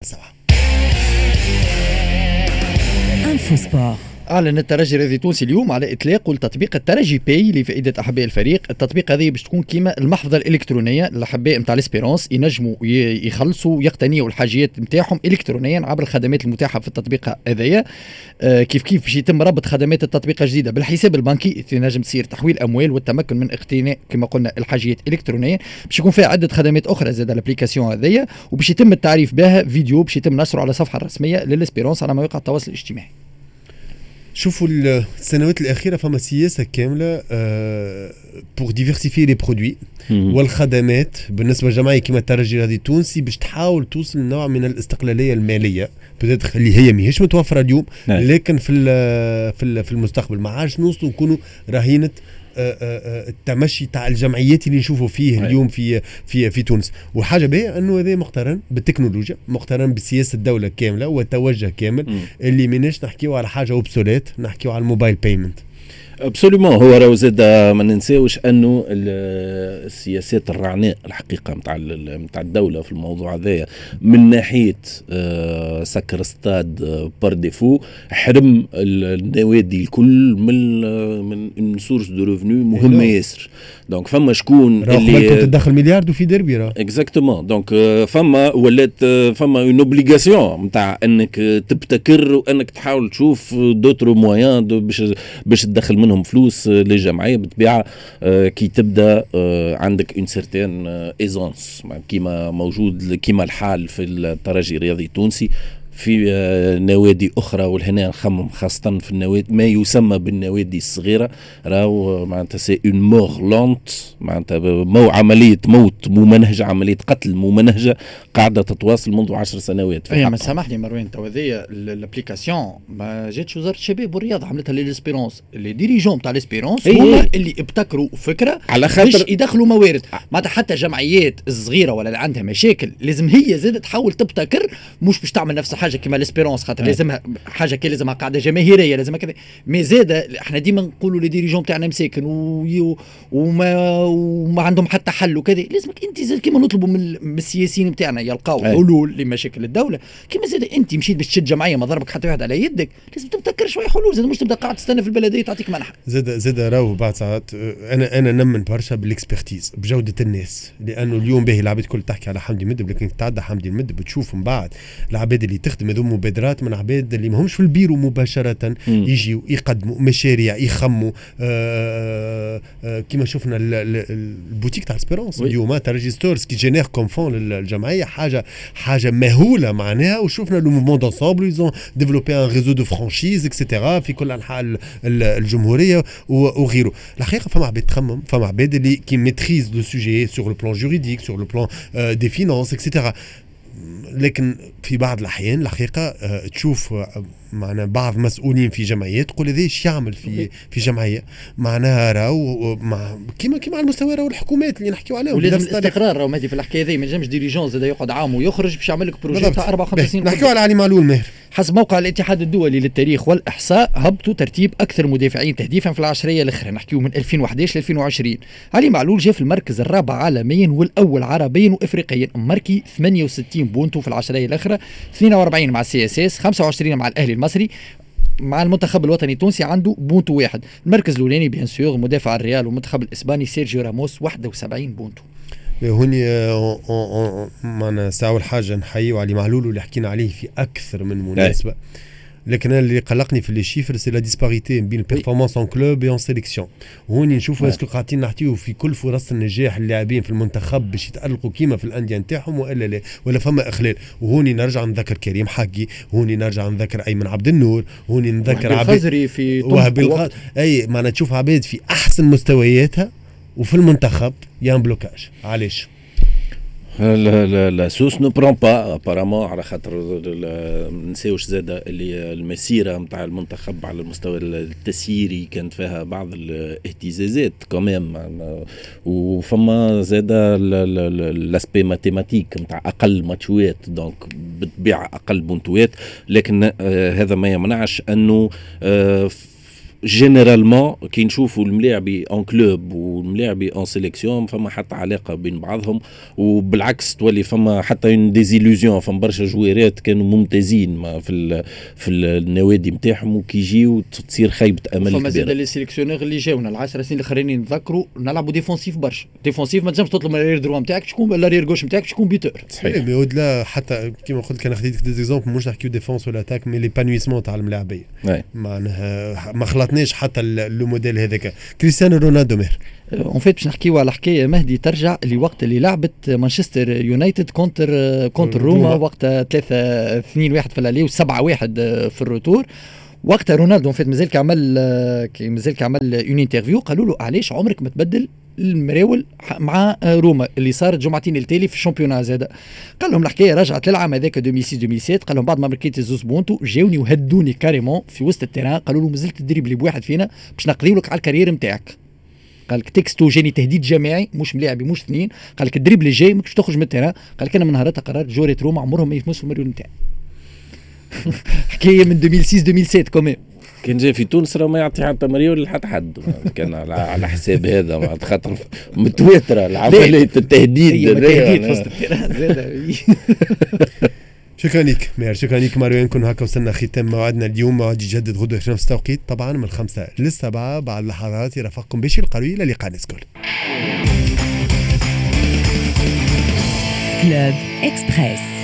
سوا. انفو سبور. أعلن الترجي الرياضي التونسي اليوم على إطلاق التطبيق الترجي باي لفائدة أحباء الفريق. التطبيق هذه باش تكون كيما المحفظة الإلكترونية للأحباء نتاع الإسبيرونس، ينجموا يخلصوا ويقتنيوا الحاجيات نتاعهم إلكترونيا عبر الخدمات المتاحة في التطبيق هذايا. كيف باش يتم ربط خدمات التطبيق الجديدة بالحساب البنكي، تنجم تصير تحويل أموال والتمكن من اقتناء كما قلنا الحاجيات إلكترونيا. باش يكون فيها عدة خدمات أخرى زاد الابليكاسيون هذيا، وباش يتم التعريف بها فيديو باش يتم نشره على الصفحة الرسمية للإسبيرونس على مواقع التواصل الاجتماعي. شوفوا السنوات الأخيرة فما سياسة كاملة pour diversifier les produits والخدمات بالنسبة للجمعية كما الترجي الرياضي التونسي باش تحاول توصل نوع من الاستقلالية المالية بتدخل اللي هي ماهيش متوفرة اليوم لكن في المستقبل ما عادش نوصلوا نكونوا رهينة التمشي تاع الجمعيات اللي نشوفوا فيه اليوم في تونس. وحاجه باهيه انه هذا مقترن بالتكنولوجيا، مقترن بسياسه الدوله كامله وتوجه كامل اللي ماناش نحكيو على حاجه اوبسوليت، نحكيو على الموبايل بايمنت. ابسوليومون. هو راهو زاد ما ننساوش انه السياسات الرعناء الحقيقه نتاع الدوله في الموضوع هذايا من ناحيه سكر استاد بار ديفو، حرم النوادي الكل من سورس دو ريفوني مهمه ياسر. دونك فما شكون اللي كنت تدخل مليار وفي ديربي راه اكزاكتومون. دونك فما ولات فما اون اوبليغاسيون نتاع انك تبتكر وانك تحاول تشوف دوتر مويان باش تدخل منهم فلوس للجمعيه بالطبيعه. كي تبدا عندك اون سيرتين ايزونس كيما موجود كيما الحال في الترجي الرياضي التونسي في نوادي أخرى، والهنا نخمم خاصة في النوادي ما يسمى بالنوادي الصغيرة، راهو معناتها سي اون مور لونت، معناتها عملية موت ممنهجة، عملية قتل ممنهجة قاعدة تتواصل منذ 10 سنوات. ما سامحني مروان، تو هذيا الابليكاسيون ما جاتش وزارة الشباب والرياضة، عملتها للإسبيرونس. اللي ديريجون تاع الإسبيرونس هما اللي ابتكروا فكرة على خاطر يدخلوا موارد. معناتها حتى جمعيات الصغيرة ولا اللي عندها مشاكل لازم هي زادت تحاول تبتكر، مش باش تعمل نفس حاجه كما الاسبيرونس، خاطر لازمها حاجه كي لازمها قاعده جماهيريه، لازمها كذا. مي زاد احنا ديما نقولوا لي ديريجون تاعنا مساكن وما عندهم حتى حل وكذا. لازمك انت زاد كيما نطلبوا من السياسيين تاعنا يلقاو حلول لمشاكل الدوله، كيما زاد انت مشيت باش تشد جمعيه ما ضربك حتى واحد على يدك، لازم تبتكر شويه حلول. زاد مش تبدا قاعد تستنى في البلديه تعطيك منحه. زاد راهو بعد ساعات انا نمن برشا بالاكسبرتيز بجوده الناس، لانه اليوم باهي العباد كل تحكي على حمدي مدب، لكن تعدى حمدي المدب بتشوف من بعد العباد اللي تخدم هذو مبادرات من عباد اللي ما همش في البيرو مباشره، يجيوا يقدموا مشاريع، يخموا كما شفنا البوتيك تاع اسبيرونس اليوم ترجي ستورز كي جينير كوم فون للجمعيه، حاجه مهوله معناها. وشفنا لو موفمون دونسامبل يزون ديفلوبي ان ريزو دو فرانشيز اكسيتيرا في كل انحاء الجمهوريه وغيره. الحقيقه فما عباد تخمم، فما عباد اللي كي ميتريز لو سوجي سور لو بلان جوريديك سور لو بلان دي فينانس اكسيتيرا. لكن في بعض الأحيان الحقيقة تشوف معنا بعض مسؤولين في جمعيات تقول هذا ايش يعمل في جمعية معناها راهو كيما على المستوى راهو الحكومات اللي نحكيو عليهم. ولازم الاستقرار راهو مادي في الحكاية ذي، ما نجمش ديريجون زاد يقعد عام ويخرج باش يعمل لك بروجي تاع 54 سنة. نحكيو على علي معلول ماهر. حسب موقع الاتحاد الدولي للتاريخ والإحصاء هبطوا ترتيب أكثر مدافعين تهديفا في العشرية الأخرى، نحكيو من 2011 ل 2020. علي معلول جاء في المركز الرابع عالميا والأول عربيا وإفريقيا، ماركي 68 بونتو في العشرية الأخرى، 42 مع السي اس اس، 25 مع الأهلي المصري. مع المنتخب الوطني التونسي عنده بونتو واحد. المركز الأولاني بيان سور مدافع الريال والمنتخب الإسباني سيرجيو راموس 71 بونتو. هوني معنا ساعة الحاجة نحيي علي معلول واللي حكينا عليه في أكثر من مناسبة، لكن اللي قلقني في لي شيفر سي لا ديسباريتي بين البيرفورمانس ان كلوب اي ان سيليكسيون. هوني نشوفوا اسكو قاعدين نحكيو في كل فرص النجاح اللاعبين في المنتخب باش يتألقوا كيما في الأندية نتاعهم والا لا، ولا فما إخلال. وهوني نرجع نذكر كريم حقي، هوني نرجع نذكر أيمن عبد النور، هوني نذكر عبد في وهب أي معنا تشوف عباد في أحسن مستوياتها وفي المنتخب يان بلوكاج. علاش؟ لا سوس نو برون با ابارامون، على خاطر نساوش زاده اللي المسيره نتاع المنتخب على المستوى التسييري كانت فيها بعض الاهتزازات كمان، وفما زاده لاسبي ماتيماتيك نتاع اقل ماتشوات، دونك بتبيع اقل بونتوات. لكن هذا ما يمنعش انه جينيرالمون كي نشوفوا الملاعبي ان كلوب والملاعبي ان سيليكسيون فما حتى علاقه بين بعضهم، وبالعكس تولي فما حتى اون ديزيلوزيون. فما برشا جويرات كانوا ممتازين في النوادي نتاعهم وكي يجيو تصير خيبه امل كبيره. فما زاد لي سيليكسيونور اللي جاونا العشر سنين الاخرين نتذكروا نلعبوا ديفونسيف برشا. ديفونسيف ما تنجمش تطلب من الارير دروا نتاعك شكون الارير جوش نتاعك شكون بيتور. صحيح مي اودلا حتى كيما قلت كان خديت دي زيكزامبل مش نحكيو ديفونس ولا اتاك مي ليبانويسمون تاع الملاعبيه معناها ما خلطناش حتى لو موديل هذاك. كريستيانو رونالدو ماهر اون فيت باش نحكيو على حكايه مهدي ترجع لوقت اللي لعبت مانشستر يونايتد كونتر روما وقت 3-2-1 في الالي و7-1 في الروتور. وقتها رونالدو اون فيت مازال كعمل اون انترفيو قالوا له علاش عمرك ما تبدل المراول مع روما اللي صارت جمعتين التالي في الشامبيون زاده. قال لهم الحكايه رجعت للعام هذاك 2006 قال لهم بعد ما مركيت زوز بونتو جاوني وهدوني كاريمون في وسط التيران قالوا له مازلت تدريبلي بواحد فينا باش نقضيو لك على الكارير نتاعك. قال لك تكستو جاني تهديد جماعي مش ملاعبي مش اثنين. قال لك الدريبل الجاي ماكش تخرج من التيران. قال لك انا من نهارتها قررت جوري روما عمرهم ما يفهموش المريول نتاعي. حكايه من 2006 كمان. كان جاي في تونس راه ما يعطي حتى مريول لحد حد كان على حساب هذا مع خاطر متواتره العمليه التهديد في وسط التيران. شكرا لك ماهر، شكرا لك مروان. كنا هكا وصلنا ختام موعدنا اليوم. موعد يجدد غدوه في نفس التوقيت طبعا من 5 ل7 بعد لحظات. يرافقكم بشير القروي. الى اللقاء نسكول. كلوب إكسبريس.